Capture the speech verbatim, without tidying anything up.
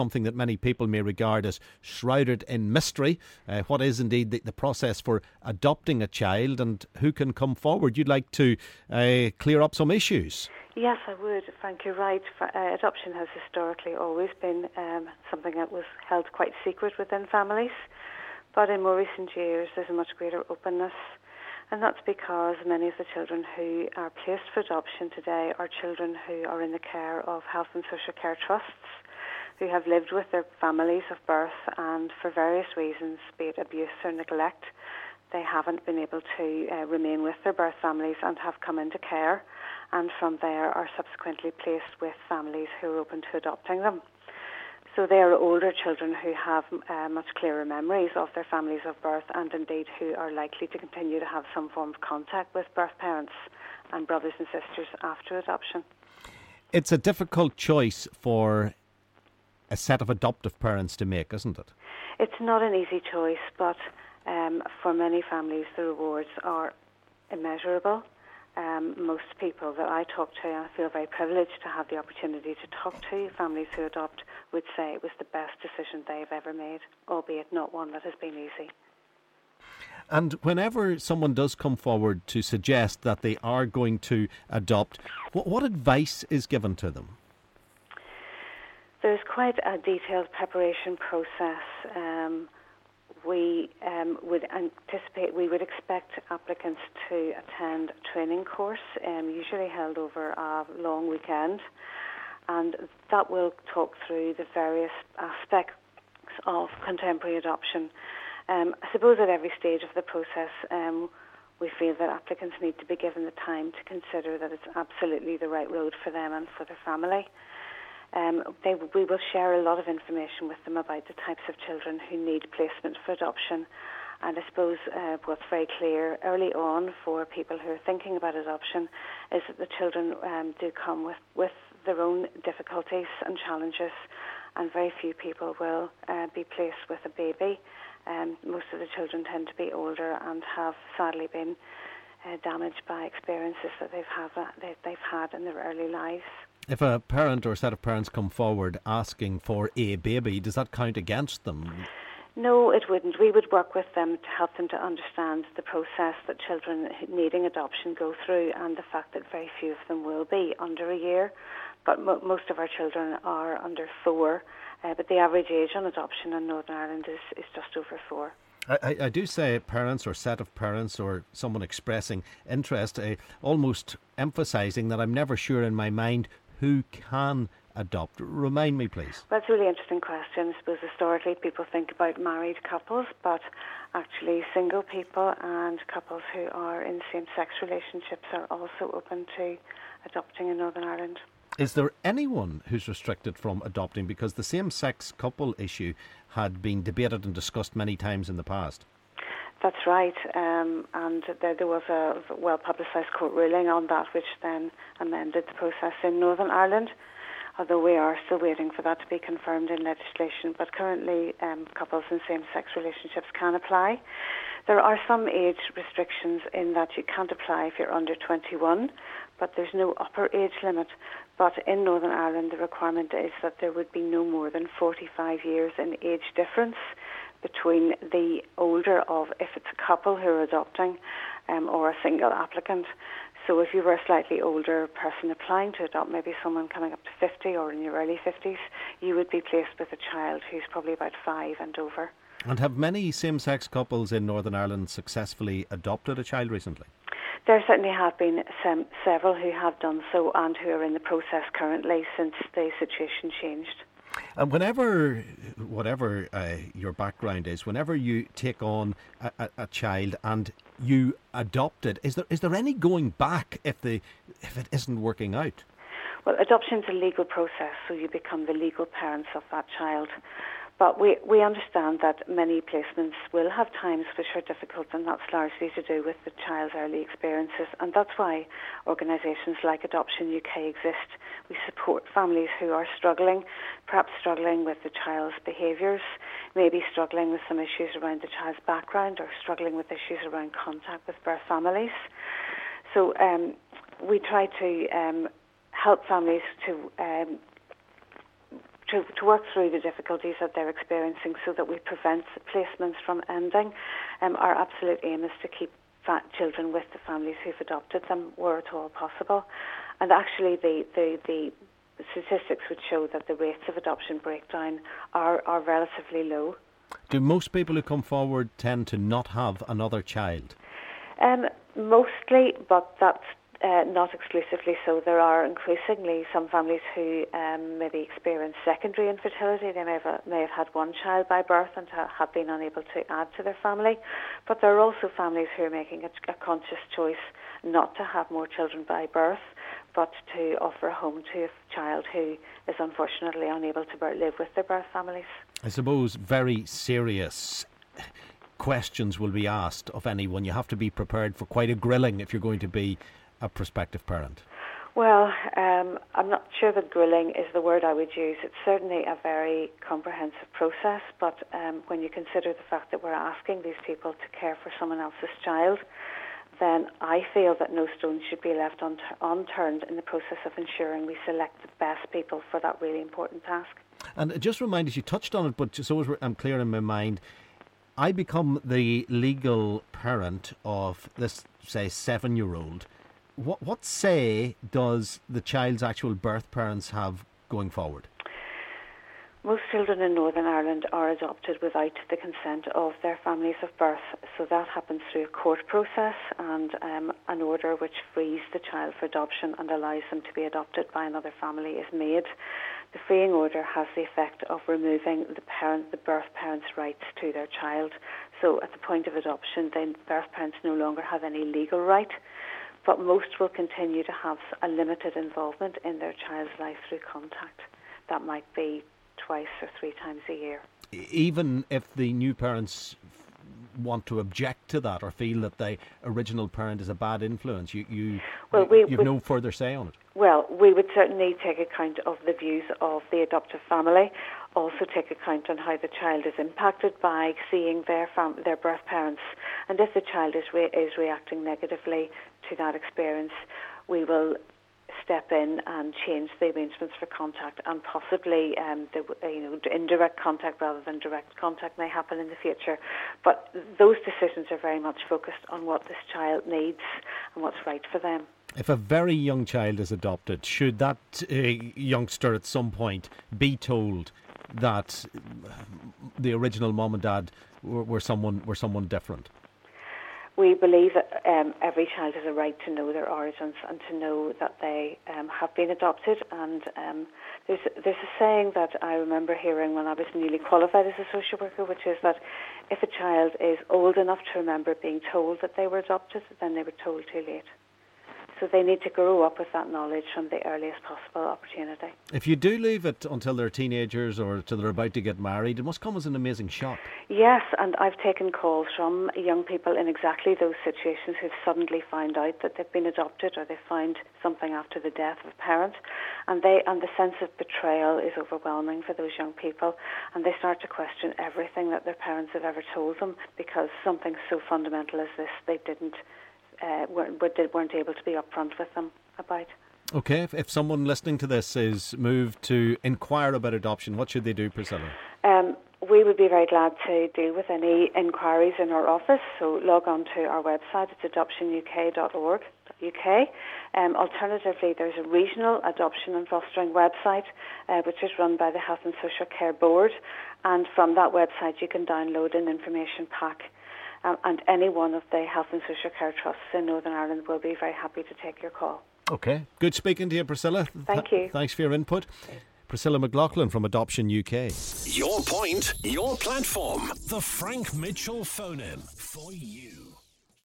something that many people may regard as shrouded in mystery. Uh, what is indeed the, the process for adopting a child and who can come forward? You'd like to uh, clear up some issues. Yes, I would. Frank, you're right. Uh, adoption has historically always been um, something that was held quite secret within families. But in more recent years, there's a much greater openness. And that's because many of the children who are placed for adoption today are children who are in the care of health and social care trusts, who have lived with their families of birth, and for various reasons, be it abuse or neglect, they haven't been able to uh, remain with their birth families and have come into care, and from there are subsequently placed with families who are open to adopting them. So they are older children who have uh, much clearer memories of their families of birth, and indeed who are likely to continue to have some form of contact with birth parents and brothers and sisters after adoption. It's a difficult choice for a set of adoptive parents to make, isn't it? It's not an easy choice, but um, for many families the rewards are immeasurable. Um, most people that I talk to, and I feel very privileged to have the opportunity to talk to families who adopt, would say it was the best decision they've ever made, albeit not one that has been easy. And whenever someone does come forward to suggest that they are going to adopt, what, what advice is given to them? There's quite a detailed preparation process. Um, we um, would anticipate, we would expect applicants to attend a training course, um, usually held over a long weekend, and that will talk through the various aspects of contemporary adoption. Um, I suppose at every stage of the process, um, we feel that applicants need to be given the time to consider that it's absolutely the right road for them and for their family. Um, they, we will share a lot of information with them about the types of children who need placement for adoption. And I suppose uh, what's very clear early on for people who are thinking about adoption is that the children um, do come with, with their own difficulties and challenges, and very few people will uh, be placed with a baby. Um, most of the children tend to be older and have sadly been uh, damaged by experiences that they've, have, uh, they, they've had in their early lives. If a parent or a set of parents come forward asking for a baby, does that count against them? No, it wouldn't. We would work with them to help them to understand the process that children needing adoption go through, and the fact that very few of them will be under a year. But mo- most of our children are under four, uh, but the average age on adoption in Northern Ireland is, is just over four. I, I do say parents or set of parents or someone expressing interest, uh, almost emphasising that I'm never sure in my mind who can adopt. Remind me, please. Well, that's a really interesting question. I suppose historically people think about married couples, but actually single people and couples who are in same-sex relationships are also open to adopting in Northern Ireland. Is there anyone who's restricted from adopting? Because the same-sex couple issue had been debated and discussed many times in the past. That's right, um, and there, there was a well-publicised court ruling on that, which then amended the process in Northern Ireland, although we are still waiting for that to be confirmed in legislation. But currently, um, couples in same-sex relationships can apply. There are some age restrictions in that you can't apply if you're under twenty-one, but there's no upper age limit. But in Northern Ireland, the requirement is that there would be no more than forty-five years in age difference between the older of, if it's a couple who are adopting, um, or a single applicant. So if you were a slightly older person applying to adopt, maybe someone coming up to fifty or in your early fifties, you would be placed with a child who's probably about five and over. And have many same-sex couples in Northern Ireland successfully adopted a child recently? There certainly have been some, several who have done so and who are in the process currently since the situation changed. And whenever, whatever uh, your background is, whenever you take on a, a, a child and you adopt it, is there is there any going back if the if it isn't working out? Well, adoption is a legal process, so you become the legal parents of that child. But we, we understand that many placements will have times which are difficult, and that's largely to do with the child's early experiences. And that's why organisations like Adoption U K exist. We support families who are struggling, perhaps struggling with the child's behaviours, maybe struggling with some issues around the child's background, or struggling with issues around contact with birth families. So um, we try to um, help families to um, to, to work through the difficulties that they're experiencing so that we prevent placements from ending. Um, our absolute aim is to keep fa- children with the families who've adopted them where at all possible. And actually the, the, the statistics would show that the rates of adoption breakdown are, are relatively low. Do most people who come forward tend to not have another child? Um, mostly, but that's uh, not exclusively so. There are increasingly some families who um, maybe experience secondary infertility. They may have, a, may have had one child by birth and ha- have been unable to add to their family. But there are also families who are making a, a conscious choice not to have more children by birth, but to offer a home to a child who is unfortunately unable to live with their birth families. I suppose very serious questions will be asked of anyone. You have to be prepared for quite a grilling if you're going to be a prospective parent. Well, um, I'm not sure that grilling is the word I would use. It's certainly a very comprehensive process, but um, when you consider the fact that we're asking these people to care for someone else's child, then I feel that no stone should be left un- unturned in the process of ensuring we select the best people for that really important task. And just remind us, you touched on it, but just so I'm clear in my mind, I become the legal parent of this, say, seven-year-old. What, what say does the child's actual birth parents have going forward? Most children in Northern Ireland are adopted without the consent of their families of birth, so that happens through a court process and um, an order which frees the child for adoption and allows them to be adopted by another family is made. The freeing order has the effect of removing the parent, the birth parents' rights to their child. So at the point of adoption, the birth parents no longer have any legal right, but most will continue to have a limited involvement in their child's life through contact. That might be twice or three times a year. Even if the new parents want to object to that or feel that the original parent is a bad influence, you you well, we, you have we, no further say on it. Well, we would certainly take account of the views of the adoptive family, also take account on how the child is impacted by seeing their fam- their birth parents, and if the child is re- is reacting negatively to that experience, we will step in and change the arrangements for contact, and possibly um, the, you know, indirect contact rather than direct contact may happen in the future. But those decisions are very much focused on what this child needs and what's right for them. If a very young child is adopted, should that uh, youngster at some point be told that the original mum and dad were, were someone were someone different? We believe that um, every child has a right to know their origins and to know that they um, have been adopted. And um, there's, there's a saying that I remember hearing when I was newly qualified as a social worker, which is that if a child is old enough to remember being told that they were adopted, then they were told too late. So they need to grow up with that knowledge from the earliest possible opportunity. If you do leave it until they're teenagers or until they're about to get married, it must come as an amazing shock. Yes, and I've taken calls from young people in exactly those situations who've suddenly found out that they've been adopted or they found something after the death of a parent, and they and the sense of betrayal is overwhelming for those young people, and they start to question everything that their parents have ever told them because something so fundamental as this they didn't Uh, weren't, weren't able to be upfront with them about. Okay, if, if someone listening to this is moved to inquire about adoption, what should they do, Priscilla? Um, we would be very glad to deal with any inquiries in our office, so log on to our website, it's adoption u k dot org dot u k. Um, alternatively, there's a regional adoption and fostering website, uh, which is run by the Health and Social Care Board, and from that website you can download an information pack. Um, and any one of the health and social care trusts in Northern Ireland will be very happy to take your call. Okay. Good speaking to you, Priscilla. Thank Th- you. Thanks for your input. Priscilla McLaughlin from Adoption U K. Your point, your platform. The Frank Mitchell phone-in for you.